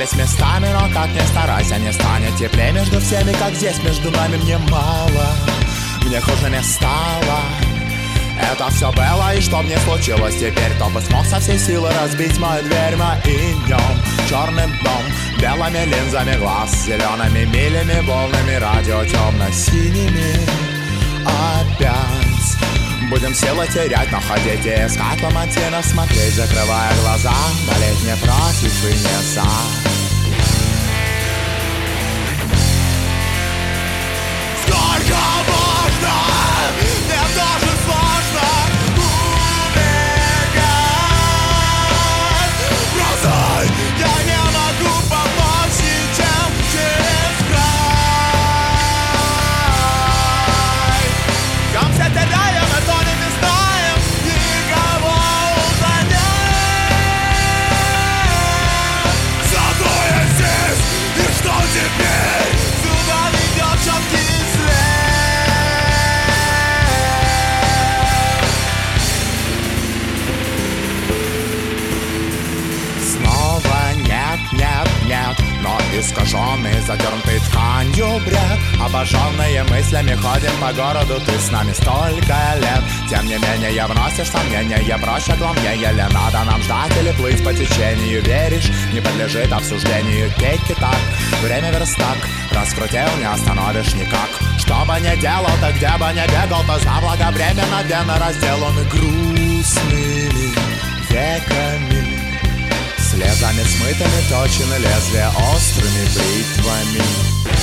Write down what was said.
поменялись местами, но как ни старайся, не станет теплее между всеми, как здесь между нами. Мне мало, мне хуже не стало. Это все было, и что мне случилось теперь? Кто бы смог со всей силы разбить мою дверь моим днем? Черным дом, белыми линзами глаз, зелеными милями, волнами радио темно-синими. Опять будем силы терять, но ходить и искать ломантина, смотреть, закрывая глаза, болеть не против и не за. Сколько можно? Мне тоже сложно убегать. Бросай, я не могу помочь ничем через край. Там все теряем, и то не знаем никого занять. Зато я здесь, и что теперь? Сюда ведет четкий след. Нет, но искаженный, задернутый тканью бред. Обожженные мыслями ходим по городу, ты с нами столько лет. Тем не менее вносишь сомнения, проще главнее ли надо нам ждать или плыть по течению? Веришь, не подлежит обсуждению кейки так. Время верстак, раскрутил, не остановишь никак. Что бы ни делал, ты где бы ни бегал, то заблаговременно вены разделаны грустными веками. Слезами смытыми точены лезвия острыми бритвами.